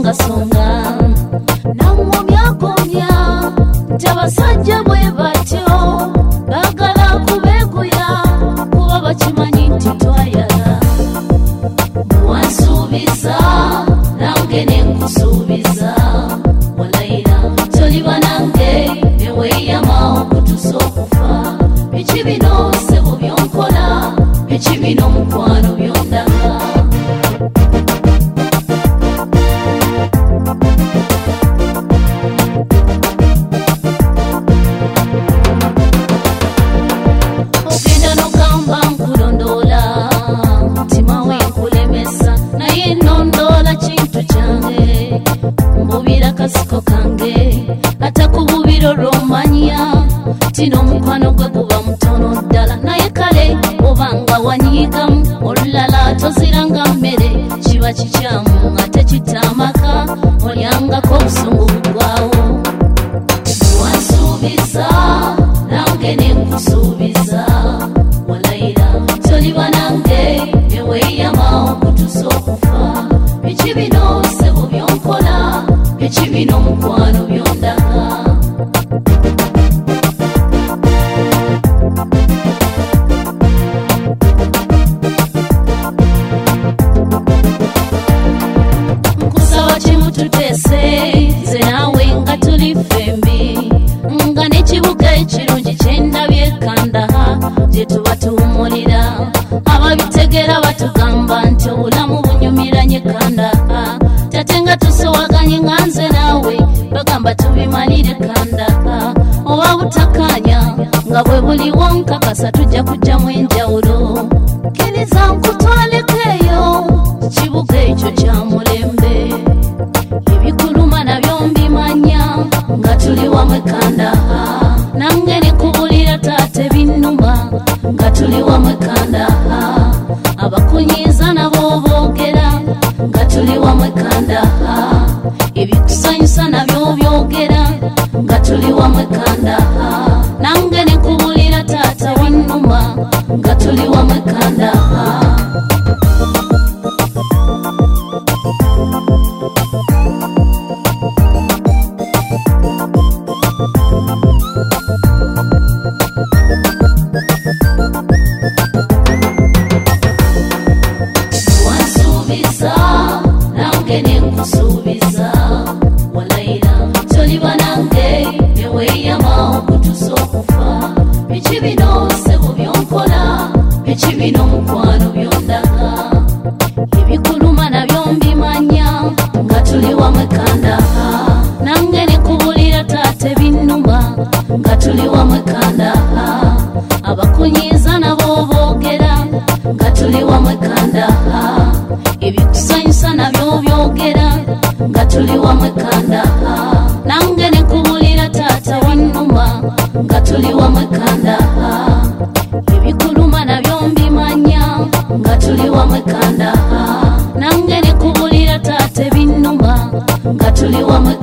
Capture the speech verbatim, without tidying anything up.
kasonga namumyakomya nti abasajja bwe batyo bagala kubeguya kuba bakimanyi nti twayala wansuubiza nange nenkusuubiza walayira toliba nange neweeyama okutusa okufa biki bino ssebo byonkola biki bino mukwano byondaga ogenda nogamba nkulondoola mutima we nkulemesa naye nondoola kintu kyange mbubira kasiko kange ate kububira olwomanya tino omukwano gwe guba mutono ddala naye kale obanga wanyiigamu olulala toziranga mmere kiba kikyamu ate kitamaka olyangako obusungu bugwawo wansuubiza nange nenkusuubiza walayira toliba nange neweeyama okutusa okufa biki bino ssebo byonkola biki bino mukwano byondaga nkusaba kimututeese nze naawe nga tuli fembi nga n'ekibuga ekirungi kyendabye kandaha gye tuba tuwumulira ababitegera batugamba nti obulamu bunyumiranye kandaha tate nga tusowaganye nga nze naawe bagamba tubimalire kandaha oba butakanya nga bwe buliwo nkakasa tujja kujjamu enjawulo kkiriza nkutwaleko eyo kibuga ekyo kya mulembe ebikuluma nabyo mbimanya nga tuli wamwe kandaha nange nekubulira taate binnuma nga tuli wamwe kandaha abakunyiiza nabo boogera nga tuli wamwe kandaha ebikusanyusa nabyo byogera nga tuli wamwe kandaha nange nekubulira taata binnuma nga tuli wamwe kandaha wansuubiza nange nenkusuubiza walayira toliba nange neweeyama okutusa okufa biki bino ssebo byonkola biki bino mukwano byondaga ebikuluma nabyo mbimanya nga tuli wamwe kandaha nange nekubulira taate binnuma nga tuli wamwe kandaha abakunyiiza nabo boogera nga tuli wamwe kandaha ebikusanyusa nabyo byogera nga tuli wamwe kandaha nange nekubulira taata binnuma nga tuli wamwe kandaha ebikuluma nabyo mbimanya nga tuli wamwe kandaha nange nekubulira taate binnuma nga tuli wamwe